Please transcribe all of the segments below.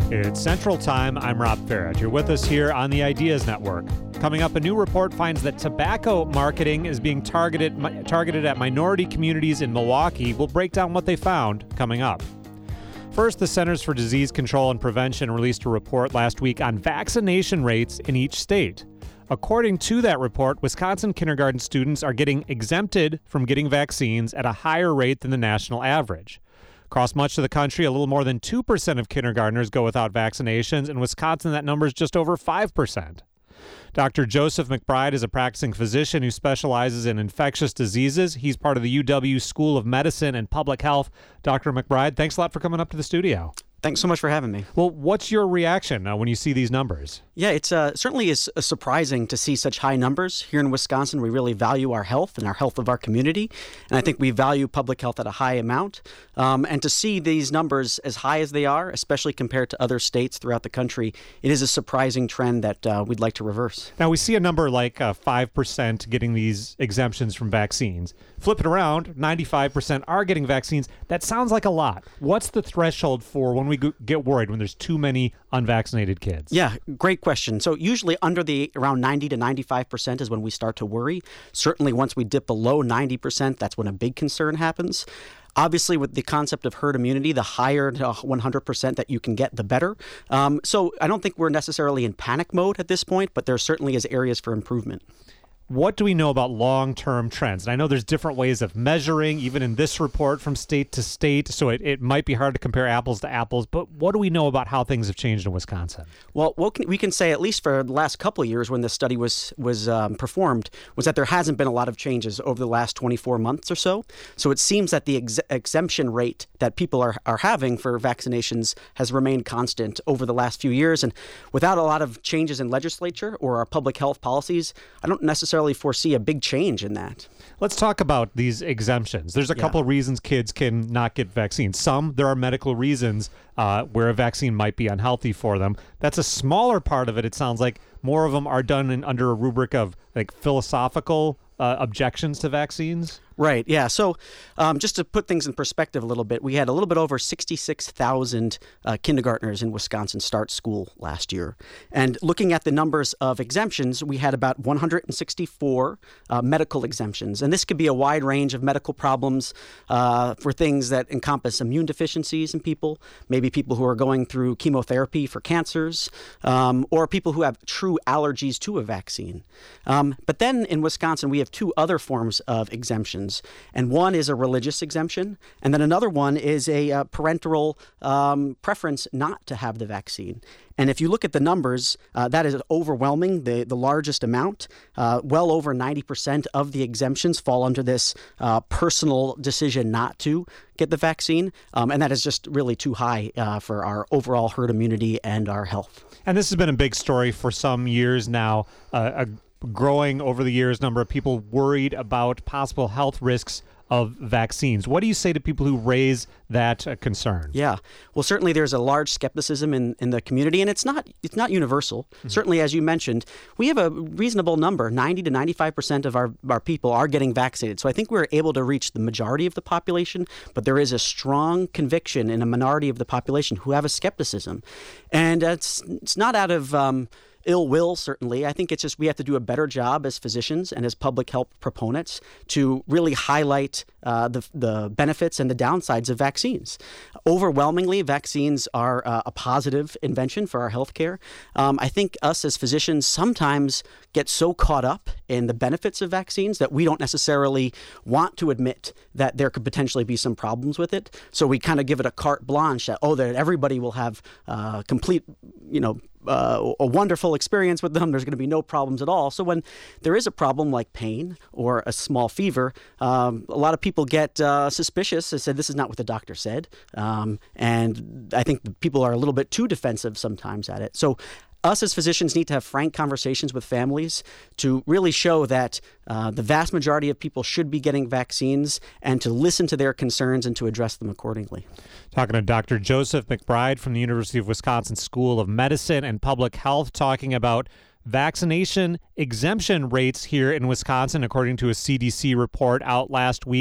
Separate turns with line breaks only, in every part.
It's Central Time. I'm Rob Farrett. You're with us here on the Ideas Network. Coming up, a new report finds that tobacco marketing is being targeted at minority communities in Milwaukee. We'll break down what they found coming up. First, the Centers for Disease Control and Prevention released a report last week on vaccination rates in each state. According to that report, Wisconsin kindergarten students are getting exempted from getting vaccines at a higher rate than the national average. Across much of the country, a little more than 2% of kindergartners go without vaccinations. In Wisconsin, that number is just over 5%. Dr. Joseph McBride is a practicing physician who specializes in infectious diseases. He's part of the UW School of Medicine and Public Health. Dr. McBride, thanks a lot for coming up to the studio.
Thanks so much for having me.
Well, what's your reaction when you see these numbers?
Yeah, it's certainly is surprising to see such high numbers. Here in Wisconsin, we really value our health and our health of our community. And I think we value public health at a high amount. And to see these numbers as high as they are, especially compared to other states throughout the country, it is a surprising trend that we'd like to reverse.
Now, we see a number like 5% getting these exemptions from vaccines. Flip it around, 95% are getting vaccines. That sounds like a lot. What's the threshold for when we get worried when there's too many unvaccinated kids?
Yeah, great question. So usually around 90 to 95% is when we start to worry. Certainly once we dip below 90%, that's when a big concern happens. Obviously, with the concept of herd immunity, the higher to 100% that you can get, the better. So I don't think we're necessarily in panic mode at this point, but there certainly is areas for improvement.
What do we know about long-term trends? And I know there's different ways of measuring, even in this report from state to state, so it might be hard to compare apples to apples, but what do we know about how things have changed in Wisconsin?
Well, what we can say, at least for the last couple of years when this study was performed, was that there hasn't been a lot of changes over the last 24 months or so. So it seems that the exemption rate that people are having for vaccinations has remained constant over the last few years. And without a lot of changes in legislature or our public health policies, I don't necessarily foresee a big change in that.
Let's talk about these exemptions. There's a couple of reasons kids can not get vaccines. There are medical reasons where a vaccine might be unhealthy for them. That's a smaller part of it. It sounds like more of them are done under a rubric of like philosophical objections to vaccines.
Right. Yeah. So just to put things in perspective a little bit, we had a little bit over 66,000 kindergartners in Wisconsin start school last year. And looking at the numbers of exemptions, we had about 164 medical exemptions. And this could be a wide range of medical problems for things that encompass immune deficiencies in people, maybe people who are going through chemotherapy for cancers, or people who have true allergies to a vaccine. But then in Wisconsin, we have two other forms of exemptions. And one is a religious exemption, and then another one is a parental preference not to have the vaccine. And if you look at the numbers, that is overwhelming, the largest amount. Well over 90% of the exemptions fall under this personal decision not to get the vaccine. And that is just really too high for our overall herd immunity and our health.
And this has been a big story for some years now. A growing over the years number of people worried about possible health risks of vaccines. What do you say to people who raise that concern?
Yeah, well, certainly there's a large skepticism in the community, and it's not universal. Mm-hmm. Certainly, as you mentioned, we have a reasonable number. 90 to 95% of our people are getting vaccinated. So I think we're able to reach the majority of the population, but there is a strong conviction in a minority of the population who have a skepticism. And it's not out of ill will, certainly. I think it's just we have to do a better job as physicians and as public health proponents to really highlight the benefits and the downsides of vaccines. Overwhelmingly, vaccines are a positive invention for our healthcare. I think us as physicians sometimes get so caught up in the benefits of vaccines that we don't necessarily want to admit that there could potentially be some problems with it. So we kind of give it a carte blanche that everybody will have complete, a wonderful experience with them. There's going to be no problems at all. So when there is a problem like pain or a small fever, a lot of people get suspicious and say, this is not what the doctor said. And I think people are a little bit too defensive sometimes at it. So us as physicians need to have frank conversations with families to really show that the vast majority of people should be getting vaccines and to listen to their concerns and to address them accordingly.
Talking to Dr. Joseph McBride from the University of Wisconsin School of Medicine and Public Health, talking about vaccination exemption rates here in Wisconsin, according to a CDC report out last week.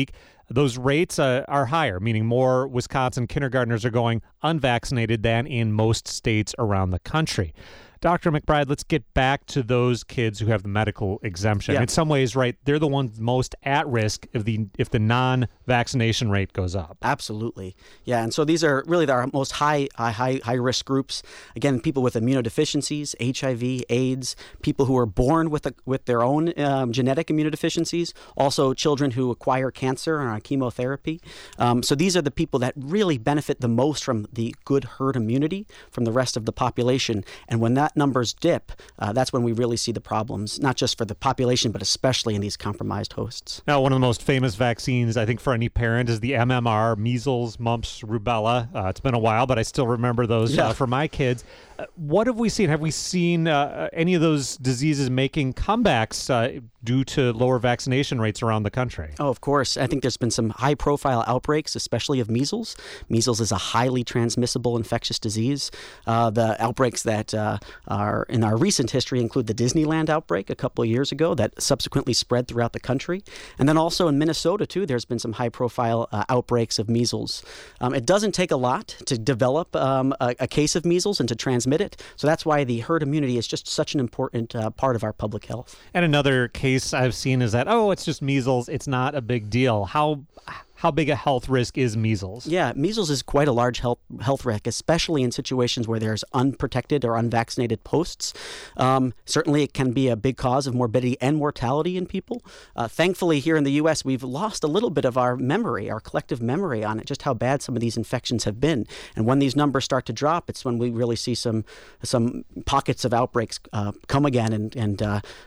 those rates are higher, meaning more Wisconsin kindergartners are going unvaccinated than in most states around the country. Dr. McBride, let's get back to those kids who have the medical exemption.
Yeah.
In some ways, right, they're the ones most at risk if the non-vaccination rate goes up.
Absolutely. Yeah, and so these are really our most high risk groups. Again, people with immunodeficiencies, HIV, AIDS, people who are born with their own genetic immunodeficiencies, also children who acquire cancer and are on chemotherapy. So these are the people that really benefit the most from the good herd immunity from the rest of the population. And when that numbers dip, that's when we really see the problems, not just for the population, but especially in these compromised hosts.
Now, one of the most famous vaccines, I think, for any parent is the MMR, measles, mumps, rubella. It's been a while, but I still remember those for my kids. What have we seen? Have we seen any of those diseases making comebacks due to lower vaccination rates around the country?
Oh, of course. I think there's been some high-profile outbreaks, especially of measles. Measles is a highly transmissible infectious disease. The outbreaks that are in our recent history include the Disneyland outbreak a couple of years ago that subsequently spread throughout the country. And then also in Minnesota, too, there's been some high-profile outbreaks of measles. It doesn't take a lot to develop a case of measles and to transmit it. So that's why the herd immunity is just such an important part of our public health.
And another case I've seen is that, it's just measles. It's not a big deal. How big a health risk is measles?
Yeah, measles is quite a large health risk, especially in situations where there's unprotected or unvaccinated posts. Certainly, it can be a big cause of morbidity and mortality in people. Thankfully, here in the U.S., we've lost a little bit of our memory, our collective memory on it, just how bad some of these infections have been. And when these numbers start to drop, it's when we really see some pockets of outbreaks come again. And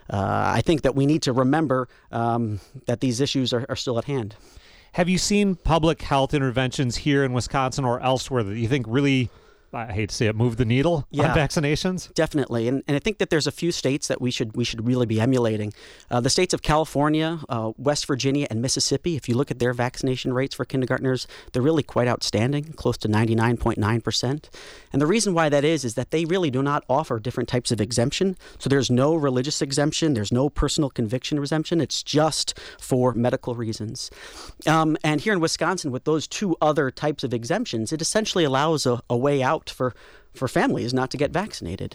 I think that we need to remember that these issues are still at hand.
Have you seen public health interventions here in Wisconsin or elsewhere that you think really, I hate to say it, move the needle on vaccinations?
Definitely. And I think that there's a few states that we should really be emulating. The states of California, West Virginia, and Mississippi, if you look at their vaccination rates for kindergartners, they're really quite outstanding, close to 99.9%. And the reason why that is that they really do not offer different types of exemption. So there's no religious exemption, there's no personal conviction exemption. It's just for medical reasons. And here in Wisconsin, with those two other types of exemptions, it essentially allows a way out for families not to get vaccinated.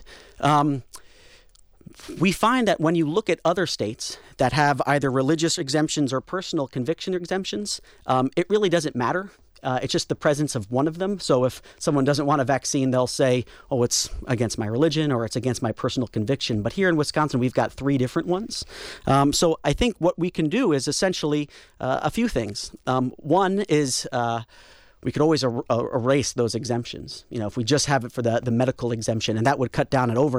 We find that when you look at other states that have either religious exemptions or personal conviction exemptions, it really doesn't matter. It's just the presence of one of them. So if someone doesn't want a vaccine, they'll say, it's against my religion or it's against my personal conviction. But here in Wisconsin, we've got three different ones. So I think what we can do is essentially a few things. One is we could always erase those exemptions. If we just have it for the medical exemption, and that would cut down at over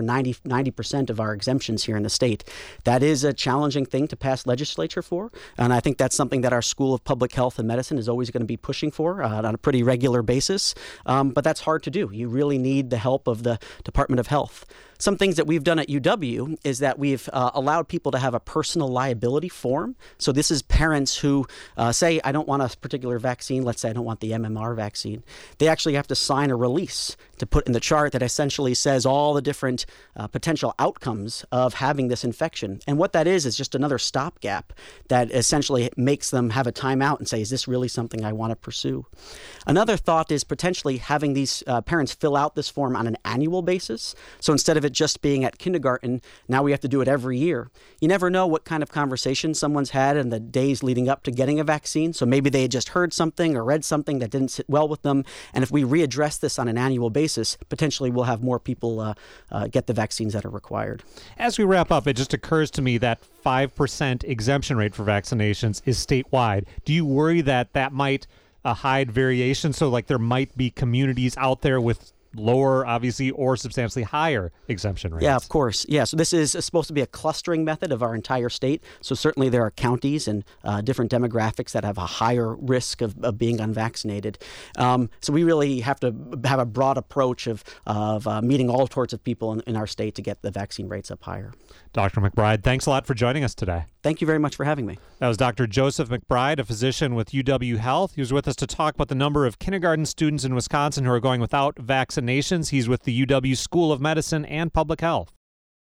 90% of our exemptions here in the state. That is a challenging thing to pass legislature for, and I think that's something that our School of Public Health and Medicine is always going to be pushing for on a pretty regular basis, but that's hard to do. You really need the help of the Department of Health. Some things that we've done at UW is that we've allowed people to have a personal liability form. So this is parents who say, I don't want a particular vaccine. Let's say I don't want the MMR vaccine. They actually have to sign a release to put in the chart that essentially says all the different potential outcomes of having this infection. And what that is just another stopgap that essentially makes them have a timeout and say, is this really something I want to pursue? Another thought is potentially having these parents fill out this form on an annual basis. So instead of it just being at kindergarten, now we have to do it every year. You never know what kind of conversation someone's had in the days leading up to getting a vaccine. So maybe they had just heard something or read something that didn't sit well with them. And if we readdress this on an annual basis, potentially we'll have more people get the vaccines that are required.
As we wrap up, it just occurs to me that 5% exemption rate for vaccinations is statewide. Do you worry that might hide variation? So like there might be communities out there with lower, obviously, or substantially higher exemption rates.
Yeah, of course. Yeah, so this is supposed to be a clustering method of our entire state. So certainly there are counties and different demographics that have a higher risk of being unvaccinated. So we really have to have a broad approach of meeting all sorts of people in our state to get the vaccine rates up higher.
Dr. McBride, thanks a lot for joining us today.
Thank you very much for having me.
That was Dr. Joseph McBride, a physician with UW Health. He was with us to talk about the number of kindergarten students in Wisconsin who are going without vaccinations. He's with the UW School of Medicine and Public Health.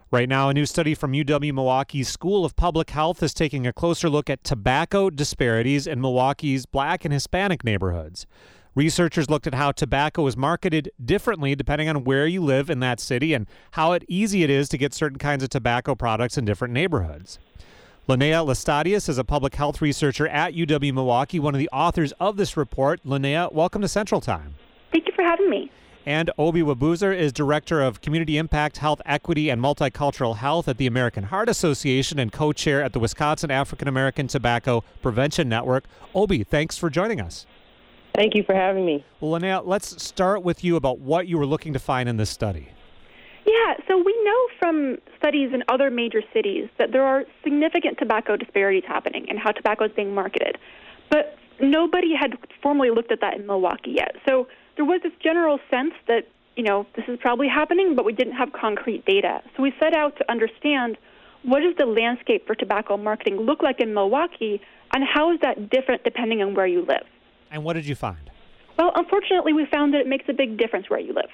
Right now, a new study from UW-Milwaukee's School of Public Health is taking a closer look at tobacco disparities in Milwaukee's Black and Hispanic neighborhoods. Researchers looked at how tobacco is marketed differently depending on where you live in that city and how easy it is to get certain kinds of tobacco products in different neighborhoods. Linnea Lestadius is a public health researcher at UW-Milwaukee, one of the authors of this report. Linnea, welcome to Central Time.
Thank you for having me.
And Obi Wabuzer is Director of Community Impact, Health Equity, and Multicultural Health at the American Heart Association and co-chair at the Wisconsin African American Tobacco Prevention Network. Obi, thanks for joining us.
Thank you for having me.
Well, Linnea, let's start with you about what you were looking to find in this study.
Yeah, so we know from studies in other major cities that there are significant tobacco disparities happening in how tobacco is being marketed. But nobody had formally looked at that in Milwaukee yet. So there was this general sense that, this is probably happening, but we didn't have concrete data. So we set out to understand what does the landscape for tobacco marketing look like in Milwaukee, and how is that different depending on where you live?
And what did you find?
Well, unfortunately, we found that it makes a big difference where you live.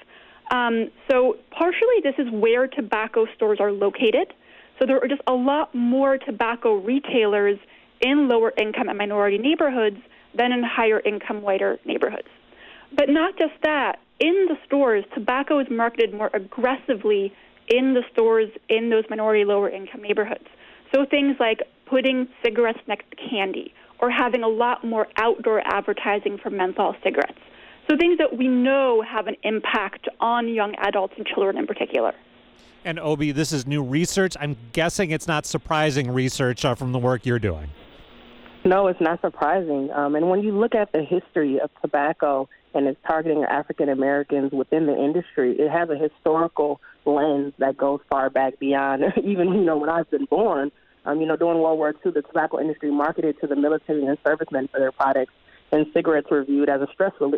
So partially this is where tobacco stores are located. So there are just a lot more tobacco retailers in lower income and minority neighborhoods than in higher income, whiter neighborhoods. But not just that. In the stores, tobacco is marketed more aggressively in the stores in those minority, lower income neighborhoods. So things like putting cigarettes next to candy or having a lot more outdoor advertising for menthol cigarettes. So things that we know have an impact on young adults and children in particular.
And Obi, this is new research. I'm guessing it's not surprising research from the work you're doing.
No, it's not surprising. And when you look at the history of tobacco and its targeting of African Americans within the industry, it has a historical lens that goes far back beyond even, when I've been born. During World War II, the tobacco industry marketed to the military and servicemen for their products, and cigarettes were viewed as a stress release.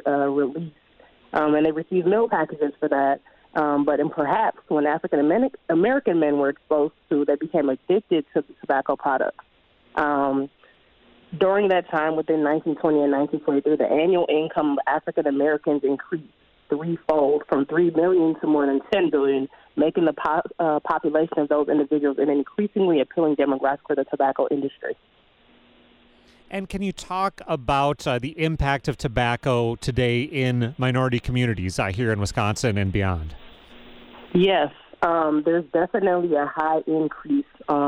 And they received meal packages for that. But perhaps when African American men were exposed to, they became addicted to the tobacco products. During that time, within 1920 and 1923, the annual income of African Americans increased threefold, from 3 million to more than 10 billion, making the population of those individuals an increasingly appealing demographic for the tobacco industry.
And can you talk about the impact of tobacco today in minority communities here in Wisconsin and beyond?
Yes, there's definitely a high increase.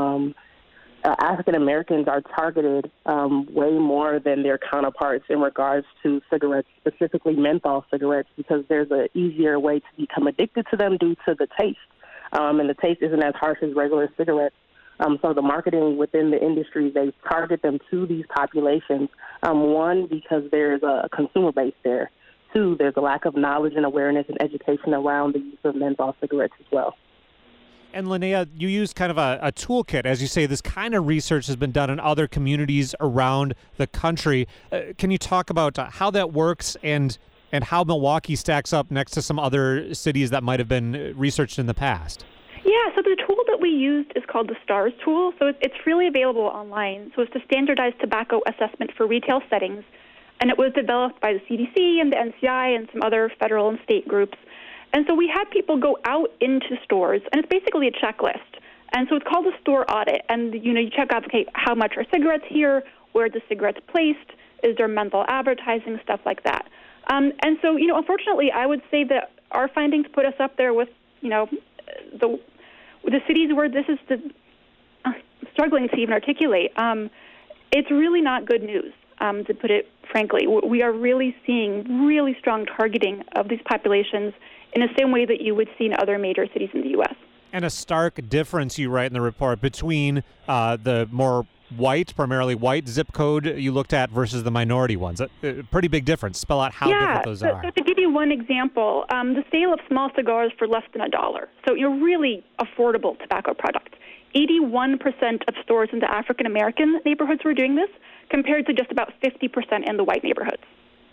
African Americans are targeted way more than their counterparts in regards to cigarettes, specifically menthol cigarettes, because there's an easier way to become addicted to them due to the taste. And the taste isn't as harsh as regular cigarettes. So the marketing within the industry, they target them to these populations. One, because there's a consumer base there. Two, there's a lack of knowledge and awareness and education around the use of menthol cigarettes as well.
And Linnea, you use kind of a toolkit. As you say, this kind of research has been done in other communities around the country. Can you talk about how that works and how Milwaukee stacks up next to some other cities that might have been researched in the past?
Yeah, so the tool that we used is called the STARS tool. So it's freely available online. So it's the standardized tobacco assessment for retail settings. And it was developed by the CDC and the NCI and some other federal and state groups. And so we had people go out into stores, and it's basically a checklist. And so it's called a store audit. And, you check out, okay, how much are cigarettes here? Where are the cigarettes placed? Is there menthol advertising, stuff like that? And so, unfortunately, I would say that our findings put us up there with, the cities where this is struggling to even articulate. It's really not good news, to put it frankly. We are really seeing really strong targeting of these populations in the same way that you would see in other major cities in the U.S.
And a stark difference, you write in the report, between the more primarily white zip code you looked at versus the minority ones. A pretty big difference. Spell out how different those are.
So to give you one example, the sale of small cigars for less than $1. So you're really affordable tobacco product. 81% of stores in the African American neighborhoods were doing this, compared to just about 50% in the white neighborhoods.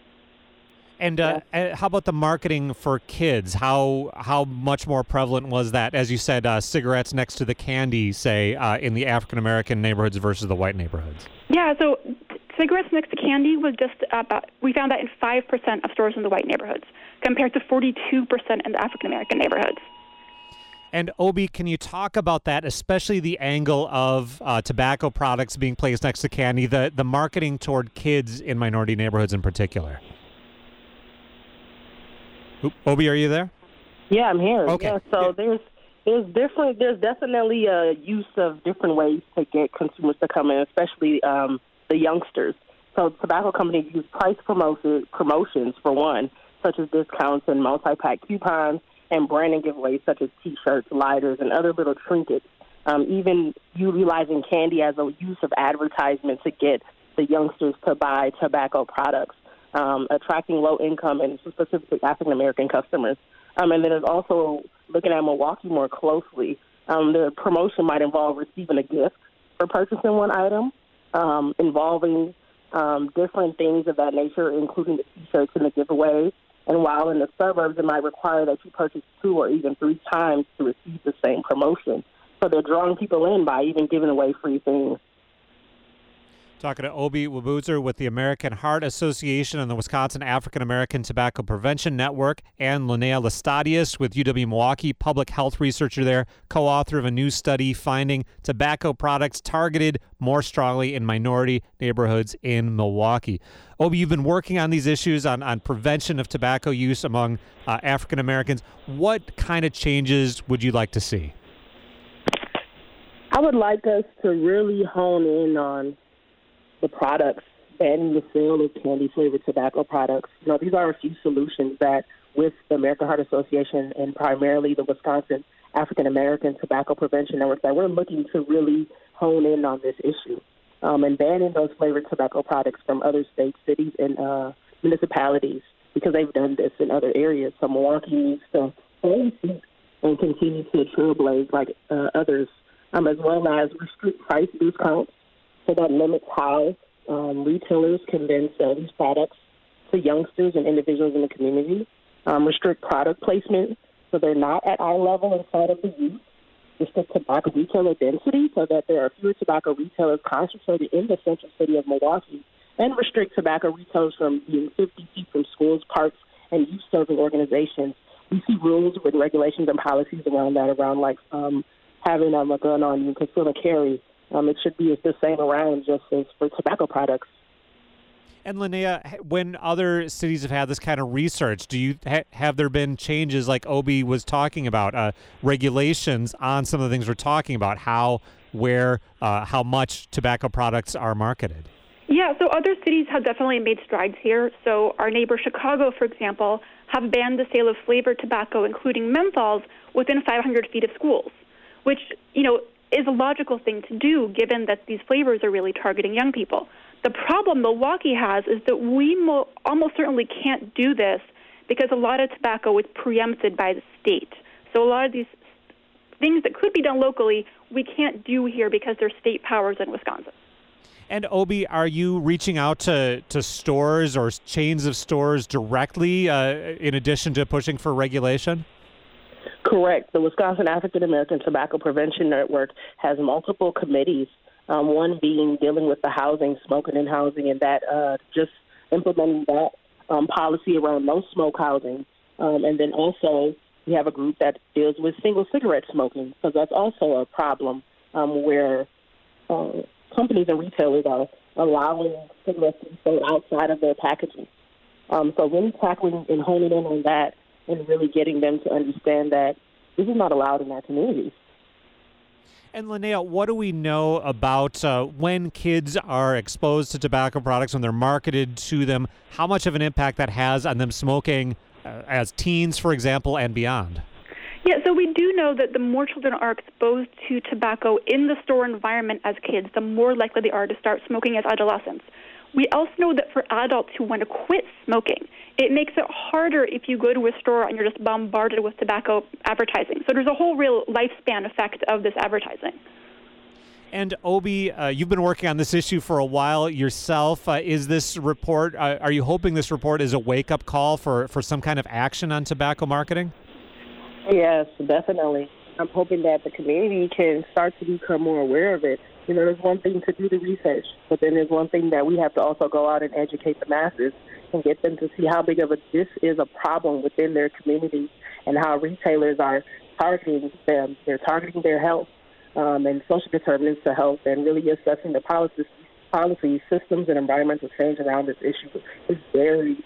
And how about the marketing for kids? How much more prevalent was that? As you said, cigarettes next to the candy, say, in the African-American neighborhoods versus the white neighborhoods.
Yeah, so cigarettes next to candy was just about, we found that in 5% of stores in the white neighborhoods, compared to 42% in the African-American neighborhoods.
And Obi, can you talk about that, especially the angle of tobacco products being placed next to candy, the marketing toward kids in minority neighborhoods in particular? Obi, are you there?
Yeah, I'm here.
Okay.
Yeah, so there's definitely a use of different ways to get consumers to come in, especially the youngsters. So tobacco companies use price promotions for one, such as discounts and multi-pack coupons, and branding giveaways such as T-shirts, lighters, and other little trinkets. Even utilizing candy as a use of advertisement to get the youngsters to buy tobacco products, attracting low-income and specifically African-American customers. And then there's also looking at Milwaukee more closely. The promotion might involve receiving a gift for purchasing one item, involving different things of that nature, including the T-shirts and the giveaways. And while in the suburbs, it might require that you purchase 2 or even 3 times to receive the same promotion. So they're drawing people in by even giving away free things.
Talking to Obi Wabutzer with the American Heart Association and the Wisconsin African American Tobacco Prevention Network, and Linnea Lestadius with UW-Milwaukee, public health researcher there, co-author of a new study finding tobacco products targeted more strongly in minority neighborhoods in Milwaukee. Obi, you've been working on these issues on prevention of tobacco use among African Americans. What kind of changes would you like to see?
I would like us to really hone in on the products, banning the sale of candy-flavored tobacco products. These are a few solutions that, with the American Heart Association and primarily the Wisconsin African American Tobacco Prevention Network, that we're looking to really hone in on this issue and banning those flavored tobacco products from other states, cities, and municipalities, because they've done this in other areas. So Milwaukee needs to seek and continue to trailblaze like others, as well as restrict price discounts. So that limits how retailers can then sell these products to youngsters and individuals in the community. Restrict product placement so they're not at eye level inside of the youth. Restrict tobacco retailer density so that there are fewer tobacco retailers concentrated in the central city of Milwaukee. And restrict tobacco retailers from being 50 feet from schools, parks, and youth-serving organizations. We see rules with regulations and policies around that, like having a gun on you, conceal and carry. It should be the same around just as for tobacco products.
And Linnea, when other cities have had this kind of research, do you have there been changes like Obi was talking about, regulations on some of the things we're talking about, how, where, how much tobacco products are marketed?
Yeah, so other cities have definitely made strides here. So our neighbor Chicago, for example, have banned the sale of flavored tobacco, including menthols, within 500 feet of schools, which, is a logical thing to do given that these flavors are really targeting young people. The problem Milwaukee has is that we almost certainly can't do this because a lot of tobacco is preempted by the state. So a lot of these things that could be done locally, we can't do here because there's state powers in Wisconsin.
And Obi, are you reaching out to stores or chains of stores directly in addition to pushing for regulation?
Correct. The Wisconsin African American Tobacco Prevention Network has multiple committees, one being dealing with the housing, smoking and housing, and that just implementing that policy around no smoke housing. And then also we have a group that deals with single cigarette smoking, because that's also a problem where companies and retailers are allowing cigarettes to be sold outside of their packaging. So really tackling and honing in on that and really getting them to understand that this is not allowed in our communities.
And Linnea, what do we know about when kids are exposed to tobacco products, when they're marketed to them, how much of an impact that has on them smoking as teens, for example, and beyond?
Yeah, so we do know that the more children are exposed to tobacco in the store environment as kids, the more likely they are to start smoking as adolescents. We also know that for adults who want to quit smoking, it makes it harder if you go to a store and you're just bombarded with tobacco advertising. So there's a whole real lifespan effect of this advertising.
And Obi, you've been working on this issue for a while yourself. Is this report, are you hoping this report is a wake-up call for some kind of action on tobacco marketing?
Yes, definitely. I'm hoping that the community can start to become more aware of it. There's one thing to do the research, but then there's one thing that we have to also go out and educate the masses and get them to see how big of this is a problem within their community and how retailers are targeting them. They're targeting their health and social determinants of health, and really assessing the policy, systems, and environmental change around this issue is very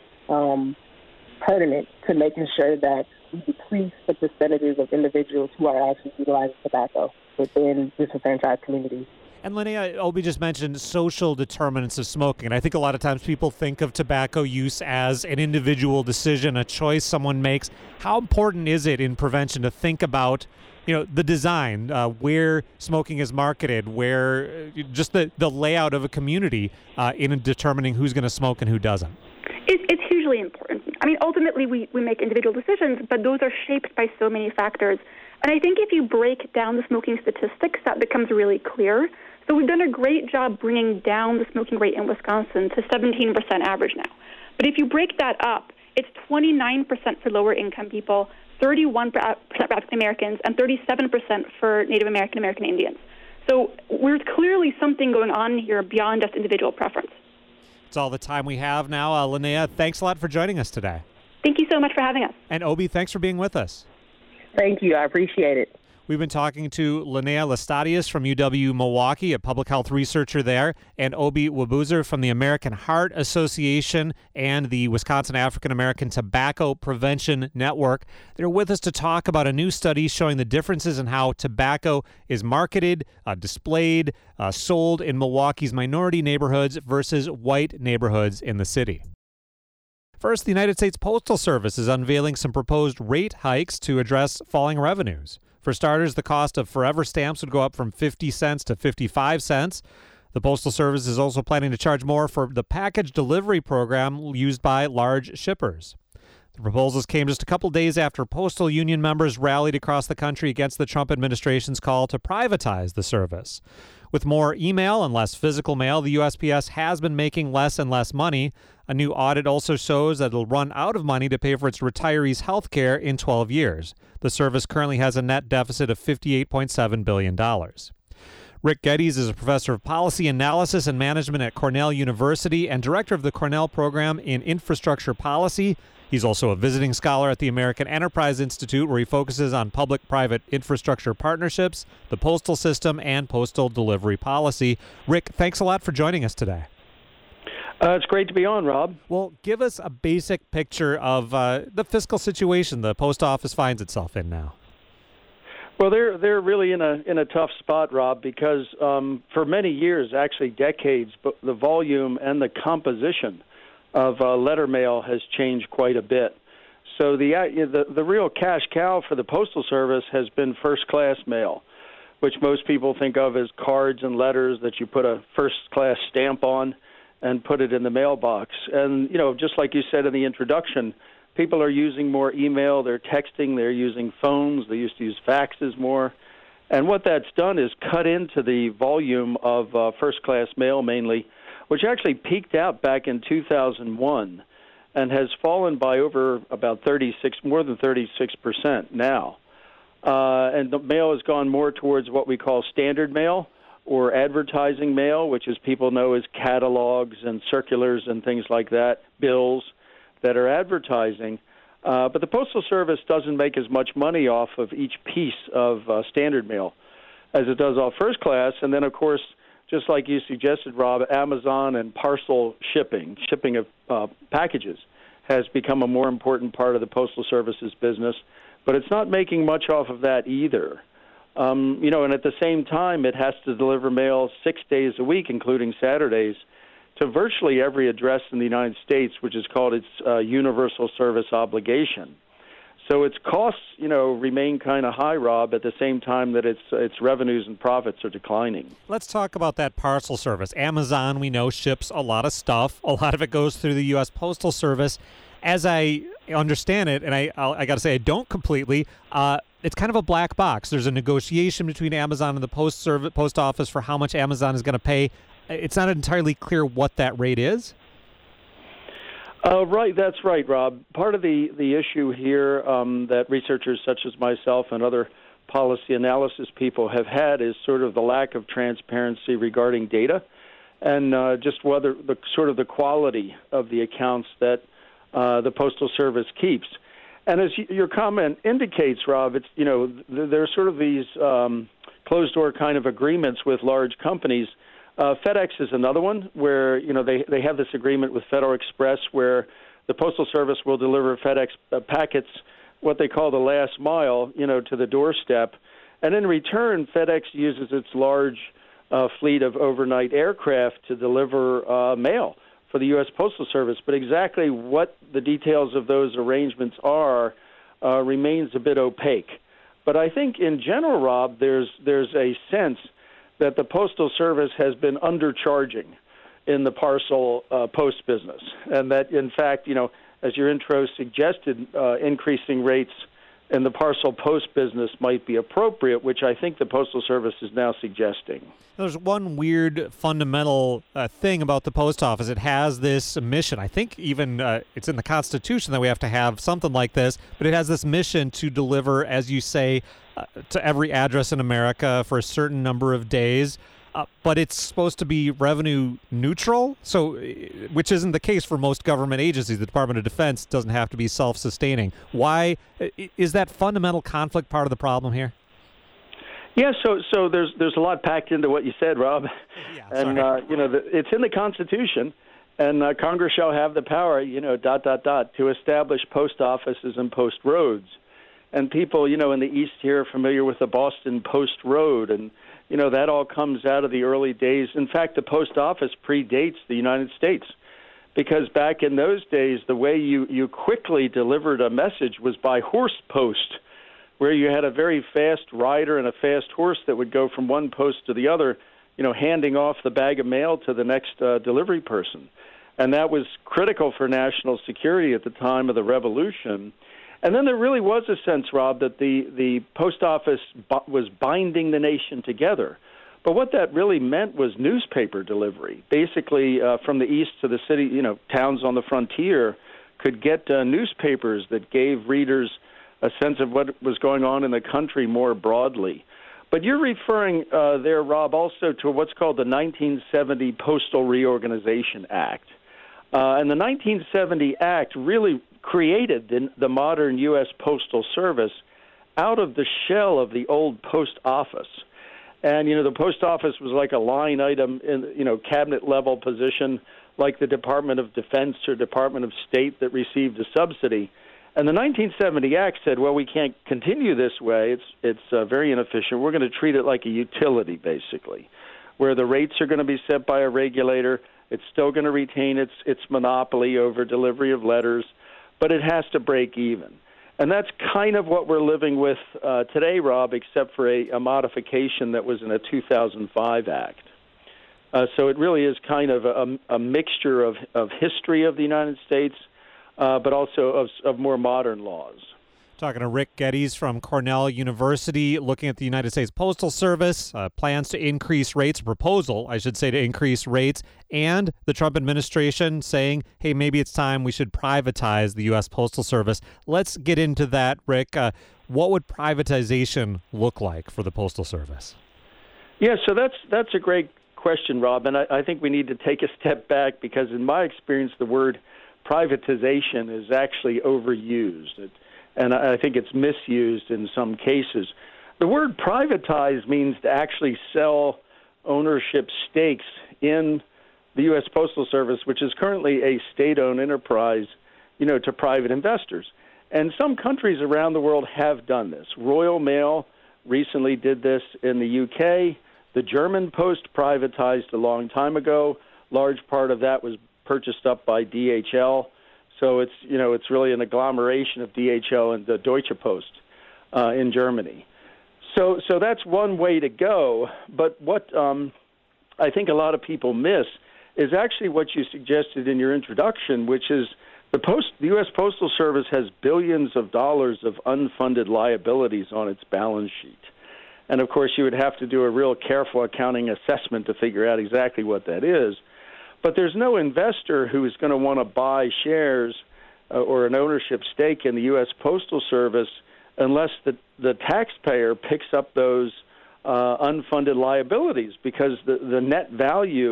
pertinent to making sure that we decrease the percentages of individuals who are actually utilizing tobacco within disenfranchised communities.
And Linnea, Obi just mentioned social determinants of smoking. And I think a lot of times people think of tobacco use as an individual decision, a choice someone makes. How important is it in prevention to think about, the design, where smoking is marketed, where just the layout of a community in determining who's going to smoke and who doesn't?
It's hugely important. I mean, ultimately, we make individual decisions, but those are shaped by so many factors. And I think if you break down the smoking statistics, that becomes really clear. So we've done a great job bringing down the smoking rate in Wisconsin to 17% average now. But if you break that up, it's 29% for lower-income people, 31% for African Americans, and 37% for Native American, American Indians. So there's clearly something going on here beyond just individual preference.
It's all the time we have now. Linnea, thanks a lot for joining us today.
Thank you so much for having us.
And Obi, thanks for being with us.
Thank you. I appreciate it.
We've been talking to Linnea Lestadius from UW-Milwaukee, a public health researcher there, and Obi Wabuzer from the American Heart Association and the Wisconsin African American Tobacco Prevention Network. They're with us to talk about a new study showing the differences in how tobacco is marketed, displayed, sold in Milwaukee's minority neighborhoods versus white neighborhoods in the city. First, the United States Postal Service is unveiling some proposed rate hikes to address falling revenues. For starters, the cost of forever stamps would go up from 50 cents to 55 cents. The Postal Service is also planning to charge more for the package delivery program used by large shippers. The proposals came just a couple days after postal union members rallied across the country against the Trump administration's call to privatize the service. With more email and less physical mail, the USPS has been making less and less money. A new audit also shows that it'll run out of money to pay for its retirees' health care in 12 years. The service currently has a net deficit of $58.7 billion. Rick Geddes is a professor of policy analysis and management at Cornell University and director of the Cornell program in infrastructure policy. He's also a visiting scholar at the American Enterprise Institute, where he focuses on public-private infrastructure partnerships, the postal system, and postal delivery policy. Rick, thanks a lot for joining us today.
It's great to be on, Rob.
Well, give us a basic picture of the fiscal situation the post office finds itself in now.
Well, they're really in a tough spot, Rob, because for many years, actually decades, the volume and the composition of letter mail has changed quite a bit. So the real cash cow for the Postal Service has been first-class mail, which most people think of as cards and letters that you put a first-class stamp on and put it in the mailbox. And, just like you said in the introduction, people are using more email, they're texting, they're using phones, they used to use faxes more. And what that's done is cut into the volume of first-class mail mainly, which actually peaked out back in 2001 and has fallen by more than 36% now. And the mail has gone more towards what we call standard mail or advertising mail, which as people know is catalogs and circulars and things like that, bills that are advertising. But the Postal Service doesn't make as much money off of each piece of standard mail as it does off first class. And then, of course, just like you suggested, Rob, Amazon and parcel shipping of packages has become a more important part of the Postal Service's business, but it's not making much off of that either. And at the same time, it has to deliver mail 6 days a week, including Saturdays, to virtually every address in the United States, which is called its universal service obligation. So its costs, remain kind of high, Rob, at the same time that its revenues and profits are declining. Let's
talk about that parcel service. Amazon, we know, ships a lot of stuff. A lot of it goes through the U.S. Postal Service. As I understand it, and I got to say I don't completely, it's kind of a black box. There's a negotiation between Amazon and the post office for how much Amazon is going to pay. It's not entirely clear what that rate is.
Right, that's right, Rob. Part of the issue here that researchers such as myself and other policy analysis people have had is sort of the lack of transparency regarding data and just whether the quality of the accounts that the Postal Service keeps. And as your comment indicates, Rob, it's there's sort of these closed-door kind of agreements with large companies. FedEx is another one where they have this agreement with Federal Express where the Postal Service will deliver FedEx packets, what they call the last mile, to the doorstep, and in return, FedEx uses its large fleet of overnight aircraft to deliver mail for the U.S. Postal Service. But exactly what the details of those arrangements are remains a bit opaque. But I think in general, Rob, there's a sense that the Postal Service has been undercharging in the parcel post business, and that, in fact, as your intro suggested, increasing rates in the parcel post business might be appropriate, which I think the Postal Service is now suggesting.
There's one weird fundamental thing about the post office. It has this mission. I think even it's in the Constitution that we have to have something like this, but it has this mission to deliver, as you say, to every address in America for a certain number of days. But it's supposed to be revenue neutral, so which isn't the case for most government agencies. The Department of Defense doesn't have to be self-sustaining. Why is that fundamental conflict part of the problem here?
Yeah, so there's a lot packed into what you said, Rob.
Yeah,
and it's in the Constitution, and Congress shall have the power, to establish post offices and post roads. And people, in the East here are familiar with the Boston Post Road, and that all comes out of the early days. In fact, the post office predates the United States, because back in those days, the way you quickly delivered a message was by horse post, where you had a very fast rider and a fast horse that would go from one post to the other, handing off the bag of mail to the next delivery person. And that was critical for national security at the time of the Revolution. And then there really was a sense, Rob, that the post office was binding the nation together. But what that really meant was newspaper delivery. Basically, from the east to the city, towns on the frontier could get newspapers that gave readers a sense of what was going on in the country more broadly. But you're referring there, Rob, also to what's called the 1970 Postal Reorganization Act. And the 1970 Act really created the modern U.S. Postal Service out of the shell of the old post office. And, the post office was like a line item in, cabinet level position, like the Department of Defense or Department of State that received a subsidy. And the 1970 Act said, well, we can't continue this way. It's very inefficient. We're going to treat it like a utility, basically, where the rates are going to be set by a regulator. It's still going to retain its monopoly over delivery of letters, but it has to break even. And that's kind of what we're living with today, Rob, except for a modification that was in a 2005 act. So it really is kind of a mixture of history of the United States, but also of more modern laws.
Talking to Rick Geddes from Cornell University, looking at the United States Postal Service, plans to increase rates, proposal, I should say, to increase rates, and the Trump administration saying, hey, maybe it's time we should privatize the U.S. Postal Service. Let's get into that, Rick. What would privatization look like for the Postal Service?
Yeah, so that's a great question, Rob, and I think we need to take a step back because in my experience, the word privatization is actually overused. And I think it's misused in some cases. The word privatize means to actually sell ownership stakes in the U.S. Postal Service, which is currently a state-owned enterprise, to private investors. And some countries around the world have done this. Royal Mail recently did this in the U.K. The German Post privatized a long time ago. Large part of that was purchased up by DHL. So it's really an agglomeration of DHL and the Deutsche Post in Germany. So that's one way to go. But what I think a lot of people miss is actually what you suggested in your introduction, which is the U.S. Postal Service has billions of dollars of unfunded liabilities on its balance sheet. And, of course, you would have to do a real careful accounting assessment to figure out exactly what that is. But there's no investor who is going to want to buy shares or an ownership stake in the U.S. Postal Service unless the taxpayer picks up those unfunded liabilities, because the net value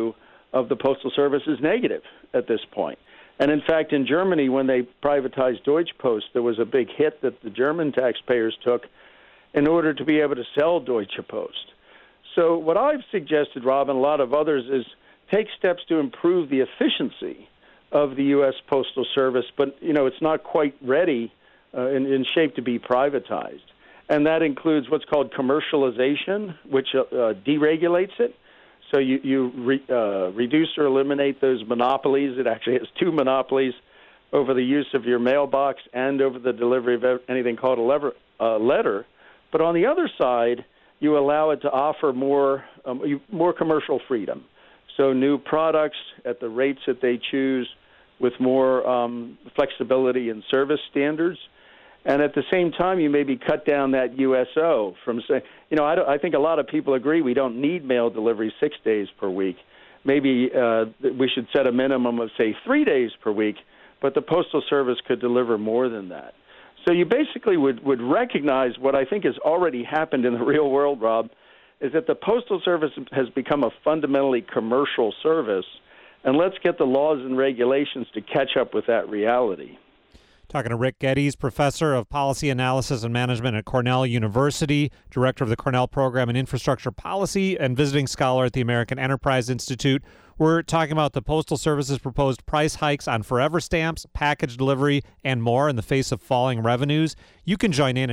of the Postal Service is negative at this point. And in fact, in Germany, when they privatized Deutsche Post, there was a big hit that the German taxpayers took in order to be able to sell Deutsche Post. So what I've suggested, Rob, and a lot of others, is take steps to improve the efficiency of the U.S. Postal Service, but, it's not quite ready in shape to be privatized. And that includes what's called commercialization, which deregulates it. So you reduce or eliminate those monopolies. It actually has two monopolies over the use of your mailbox and over the delivery of anything called a letter. But on the other side, you allow it to offer more commercial freedom. So new products at the rates that they choose with more flexibility in service standards. And at the same time, you maybe cut down that USO from saying, I think a lot of people agree we don't need mail delivery 6 days per week. Maybe we should set a minimum of, say, 3 days per week, but the Postal Service could deliver more than that. So you basically would recognize what I think has already happened in the real world, Rob, is that the Postal Service has become a fundamentally commercial service, and let's get the laws and regulations to catch up with that reality.
Talking to Rick Geddes, professor of policy analysis and management at Cornell University, director of the Cornell Program in Infrastructure Policy, and visiting scholar at the American Enterprise Institute. We're talking about the Postal Service's proposed price hikes on forever stamps, package delivery, and more in the face of falling revenues. You can join in at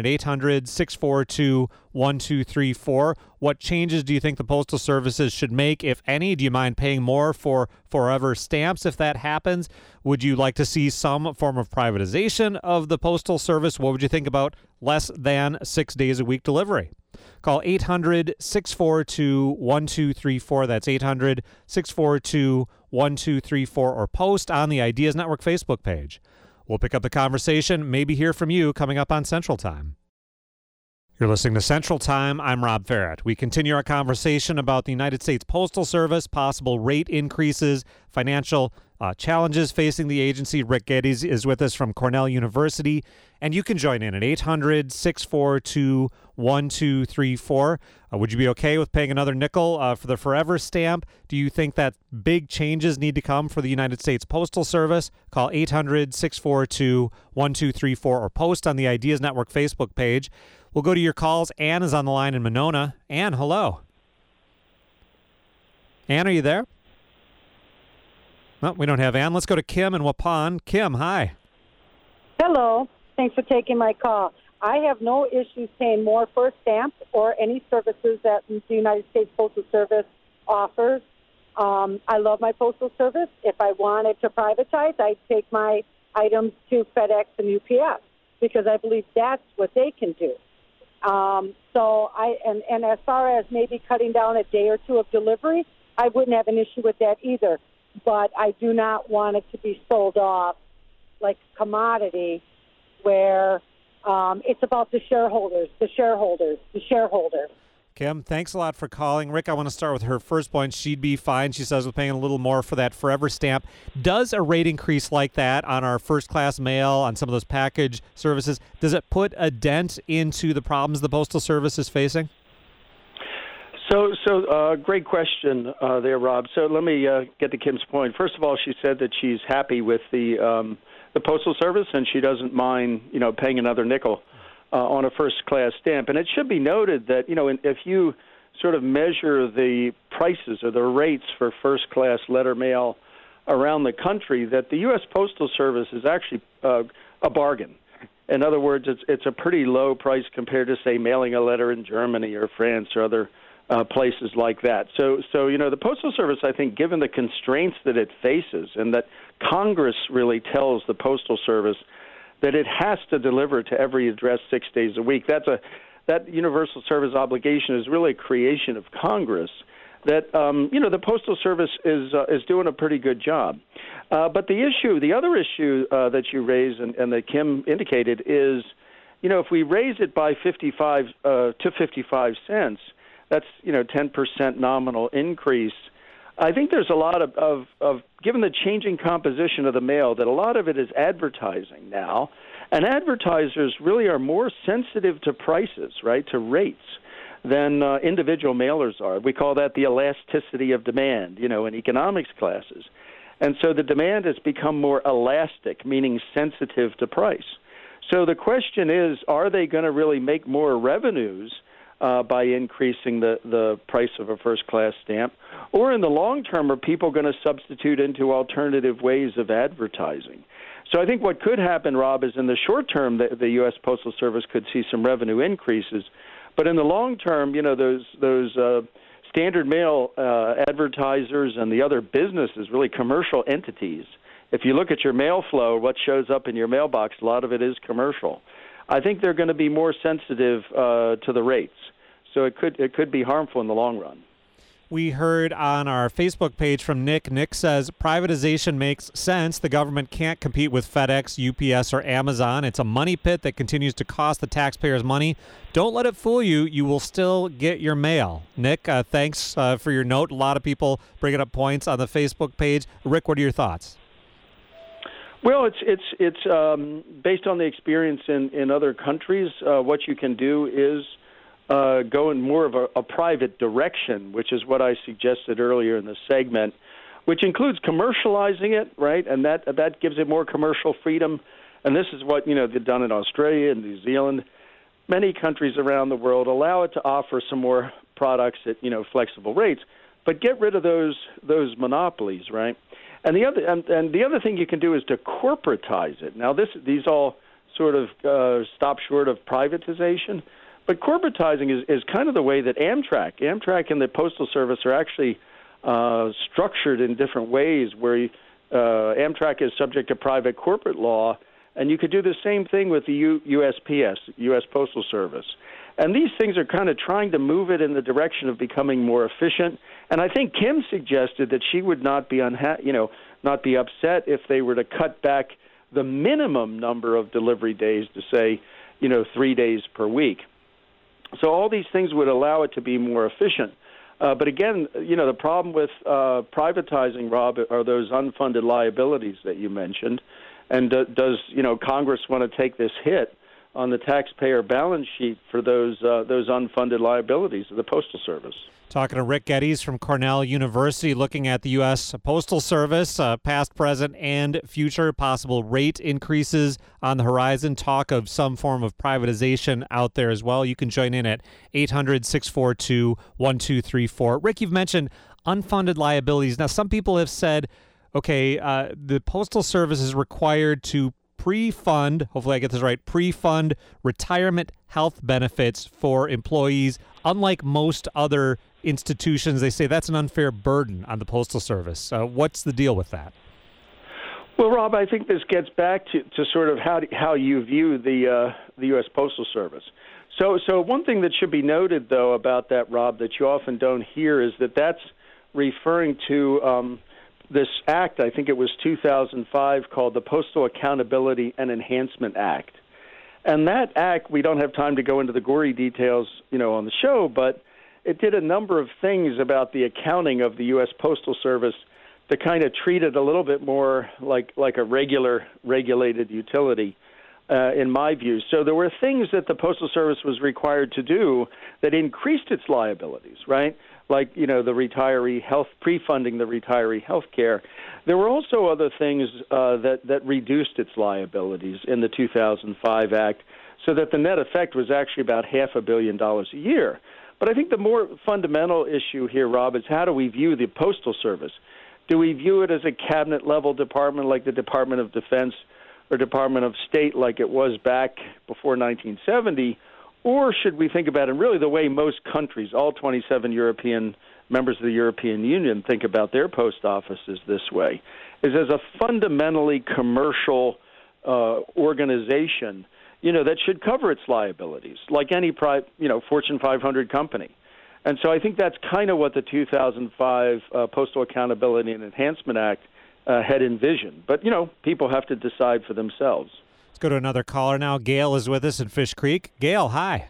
800-642-1234. What changes do you think the Postal Services should make, if any? Do you mind paying more for forever stamps if that happens? Would you like to see some form of privatization of the Postal Service? What would you think about less than 6 days a week delivery? Call 800-642-1234. That's 800-642-1234, or post on the Ideas Network Facebook page. We'll pick up the conversation, maybe hear from you coming up on Central Time. You're listening to Central Time. I'm Rob Farrett. We continue our conversation about the United States Postal Service, possible rate increases, financial challenges facing the agency. Rick Geddes is with us from Cornell University, and you can join in at 800-642-1234. Would you be okay with paying another nickel for the forever stamp? Do you think that big changes need to come for the United States Postal Service? Call 800-642-1234 or post on the Ideas Network Facebook page. We'll go to your calls. Ann is on the line in Monona. Ann, hello. Ann, are you there? Well, we don't have Ann. Let's go to Kim in Waupun. Kim, hi.
Hello. Thanks for taking my call. I have no issues paying more for stamps or any services that the United States Postal Service offers. I love my Postal Service. If I wanted to privatize, I'd take my items to FedEx and UPS because I believe that's what they can do. And as far as maybe cutting down a day or two of delivery, I wouldn't have an issue with that either. But I do not want it to be sold off like a commodity where it's about the shareholders.
Kim, thanks a lot for calling. Rick, I want to start with her first point. She'd be fine, she says, with paying a little more for that forever stamp. Does a rate increase like that on our first-class mail, on some of those package services, does it put a dent into the problems the Postal Service is facing?
So great question there, Rob. So let me get to Kim's point. First of all, she said that she's happy with the Postal Service and she doesn't mind, paying another nickel on a first-class stamp. And it should be noted that, if you sort of measure the prices or the rates for first-class letter mail around the country, that the U.S. Postal Service is actually a bargain. In other words, it's a pretty low price compared to, say, mailing a letter in Germany or France or other places like that. So the Postal Service, I think, given the constraints that it faces and that Congress really tells the Postal Service that it has to deliver to every address 6 days a week. That universal service obligation is really a creation of Congress. That the Postal Service is doing a pretty good job. But the other issue that you raised and that Kim indicated is, if we raise it by 55 cents, that's 10% nominal increase. I think there's a lot of given the changing composition of the mail, that a lot of it is advertising now, and advertisers really are more sensitive to prices, right, to rates, than individual mailers are. We call that the elasticity of demand, in economics classes. And so the demand has become more elastic, meaning sensitive to price. So the question is, are they going to really make more revenues by increasing the price of a first-class stamp? Or in the long term, are people going to substitute into alternative ways of advertising? So I think what could happen, Rob, is in the short term, the U.S. Postal Service could see some revenue increases. But in the long term, those standard mail advertisers and the other businesses, really commercial entities, if you look at your mail flow, what shows up in your mailbox, a lot of it is commercial. I think they're going to be more sensitive to the rates. So it could be harmful in the long run.
We heard on our Facebook page from Nick. Nick says privatization makes sense. The government can't compete with FedEx, UPS, or Amazon. It's a money pit that continues to cost the taxpayers money. Don't let it fool you. You will still get your mail. Nick, thanks for your note. A lot of people bringing up points on the Facebook page. Rick, what are your thoughts?
Well, it's based on the experience in other countries. What you can do is go in more of a private direction, which is what I suggested earlier in the segment, which includes commercializing it, right? And that gives it more commercial freedom. And this is what, they've done in Australia and New Zealand. Many countries around the world allow it to offer some more products at, flexible rates, but get rid of those monopolies, right? And the other thing you can do is to corporatize it. Now, these all sort of stop short of privatization. But corporatizing is kind of the way that Amtrak and the Postal Service are actually structured in different ways, where Amtrak is subject to private corporate law, and you could do the same thing with the USPS, U.S. Postal Service. And these things are kind of trying to move it in the direction of becoming more efficient. And I think Kim suggested that she would not be not be upset if they were to cut back the minimum number of delivery days to say, 3 days per week. So all these things would allow it to be more efficient. But again, the problem with privatizing, Rob, are those unfunded liabilities that you mentioned. And does Congress want to take this hit on the taxpayer balance sheet for those unfunded liabilities of the Postal Service?
Talking to Rick Geddes from Cornell University, looking at the U.S. Postal Service, past, present, and future, possible rate increases on the horizon, talk of some form of privatization out there as well. You can join in at 800-642-1234. Rick, you've mentioned unfunded liabilities. Now, some people have said, okay, the Postal Service is required to pre-fund, hopefully I get this right, pre-fund retirement health benefits for employees. Unlike most other institutions, they say that's an unfair burden on the Postal Service. What's the deal with that?
Well, Rob, I think this gets back to sort of how you view the U.S. Postal Service. So one thing that should be noted, though, about that, Rob, that you often don't hear is that's referring to this act, I think it was 2005, called the Postal Accountability and Enhancement Act. And that act, we don't have time to go into the gory details, on the show, but it did a number of things about the accounting of the U.S. Postal Service to kind of treat it a little bit more like a regulated utility, in my view. So there were things that the Postal Service was required to do that increased its liabilities, right? Like, the retiree health, pre-funding the retiree health care. There were also other things that reduced its liabilities in the 2005 Act, so that the net effect was actually about $500 million a year. But I think the more fundamental issue here, Rob, is how do we view the Postal Service? Do we view it as a cabinet-level department like the Department of Defense or Department of State like it was back before 1970, or should we think about it really the way most countries, all 27 European members of the European Union, think about their post offices this way, is as a fundamentally commercial organization, that should cover its liabilities, like any Fortune 500 company. And so I think that's kind of what the 2005 Postal Accountability and Enhancement Act had envisioned. But, people have to decide for themselves.
Let's go to another caller now. Gail is with us in Fish Creek. Gail, hi.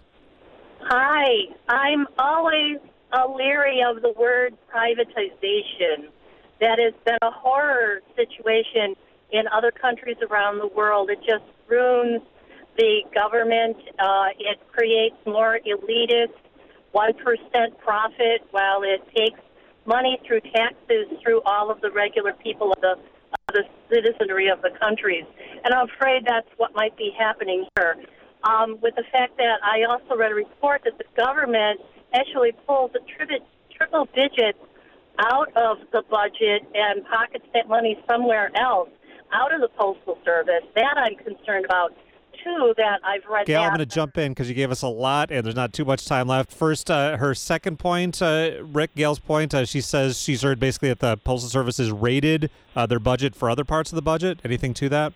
Hi. I'm always leery of the word privatization. That has been a horror situation in other countries around the world. It just ruins the government. It creates more elitist, 1% profit while it takes money through taxes through all of the regular people of the citizenry of the countries. And I'm afraid that's what might be happening here. With the fact that I also read a report that the government actually pulls a triple digits out of the budget and pockets that money somewhere else, out of the Postal Service. That I'm concerned about, too, that I've read.
Gail, I'm going to jump in because you gave us a lot and there's not too much time left. First, her second point, Gail's point, she says she's heard basically that the Postal Service has raided their budget for other parts of the budget. Anything to that?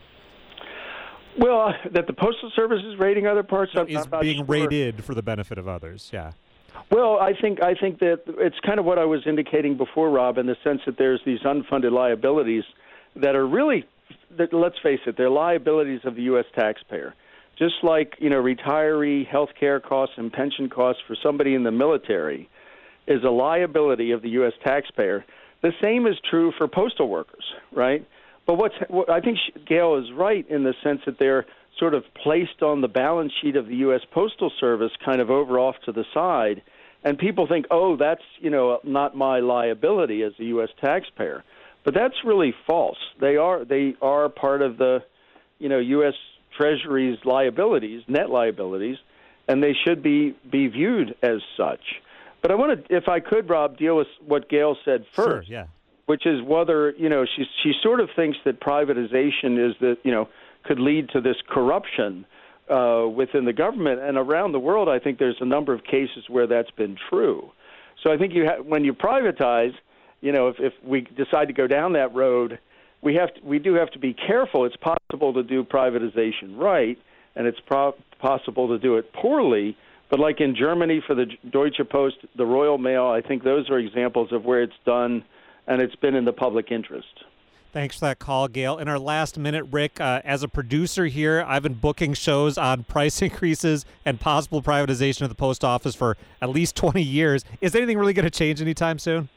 Well, that the Postal Service is raiding other parts?
Is being raided for the benefit of others, yeah.
Well, I think that it's kind of what I was indicating before, Rob, in the sense that there's these unfunded liabilities that are really, let's face it, they're liabilities of the U.S. taxpayer. Just like, retiree health care costs and pension costs for somebody in the military is a liability of the U.S. taxpayer. The same is true for postal workers, right? But I think Gail is right in the sense that they're sort of placed on the balance sheet of the U.S. Postal Service kind of over off to the side, and people think, oh, that's, not my liability as a U.S. taxpayer. But that's really false. They are part of the, U.S. Treasury's liabilities, net liabilities, and they should be viewed as such. But I want to, if I could, Rob, deal with what Gail said first.
Sure, yeah.
Which is whether, she sort of thinks that privatization is could lead to this corruption within the government. And around the world, I think there's a number of cases where that's been true. So I think when you privatize, if we decide to go down that road, we do have to be careful. It's possible to do privatization right, and it's possible to do it poorly. But like in Germany for the Deutsche Post, the Royal Mail, I think those are examples of where it's done and it's been in the public interest.
Thanks for that call, Gail. In our last minute, Rick, as a producer here, I've been booking shows on price increases and possible privatization of the post office for at least 20 years. Is anything really going to change anytime soon?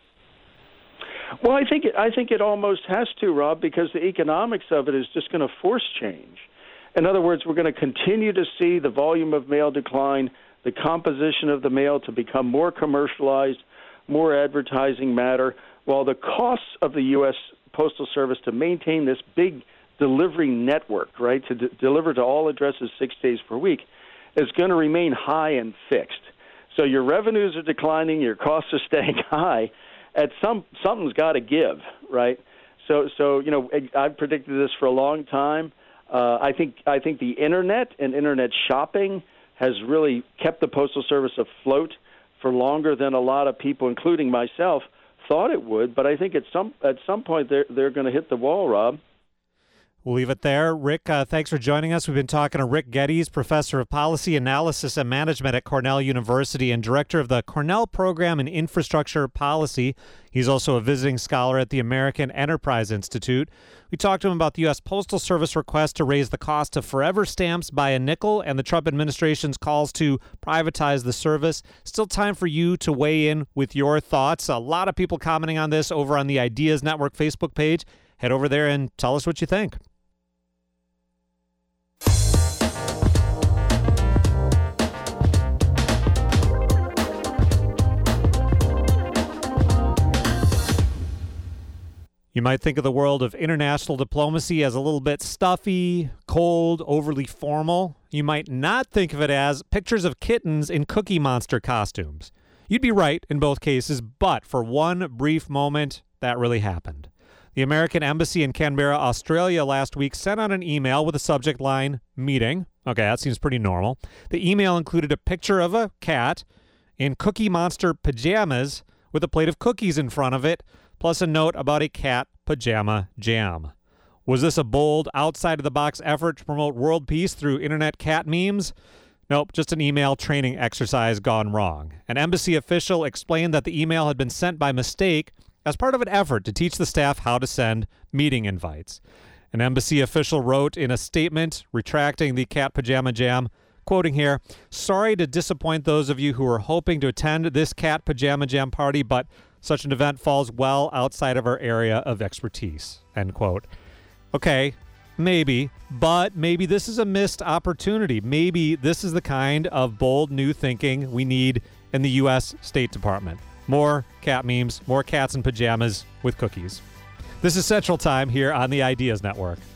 Well, I think it almost has to, Rob, because the economics of it is just going to force change. In other words, we're going to continue to see the volume of mail decline, the composition of the mail to become more commercialized, more advertising matter, while the costs of the U.S. Postal Service to maintain this big delivery network, right, to deliver to all addresses 6 days per week, is going to remain high and fixed. So your revenues are declining, your costs are staying high. Something's got to give, right? So I've predicted this for a long time. I think the internet and internet shopping has really kept the Postal Service afloat for longer than a lot of people, including myself, thought it would, but I think at some point they're going to hit the wall, Rob.
We'll leave it there. Rick, thanks for joining us. We've been talking to Rick Geddes, Professor of Policy Analysis and Management at Cornell University and Director of the Cornell Program in Infrastructure Policy. He's also a visiting scholar at the American Enterprise Institute. We talked to him about the U.S. Postal Service request to raise the cost of forever stamps by a nickel and the Trump administration's calls to privatize the service. Still time for you to weigh in with your thoughts. A lot of people commenting on this over on the Ideas Network Facebook page. Head over there and tell us what you think. You might think of the world of international diplomacy as a little bit stuffy, cold, overly formal. You might not think of it as pictures of kittens in Cookie Monster costumes. You'd be right in both cases, but for one brief moment, that really happened. The American Embassy in Canberra, Australia last week sent out an email with a subject line, meeting. Okay, that seems pretty normal. The email included a picture of a cat in Cookie Monster pajamas with a plate of cookies in front of it, plus a note about a cat pajama jam. Was this a bold, outside-of-the-box effort to promote world peace through internet cat memes? Nope, just an email training exercise gone wrong. An embassy official explained that the email had been sent by mistake as part of an effort to teach the staff how to send meeting invites. An embassy official wrote in a statement retracting the cat pajama jam, quoting here, "Sorry to disappoint those of you who are hoping to attend this cat pajama jam party, but such an event falls well outside of our area of expertise," end quote. Okay, maybe, but maybe this is a missed opportunity. Maybe this is the kind of bold new thinking we need and the U.S. State Department. More cat memes, more cats in pajamas with cookies. This is Central Time here on the Ideas Network.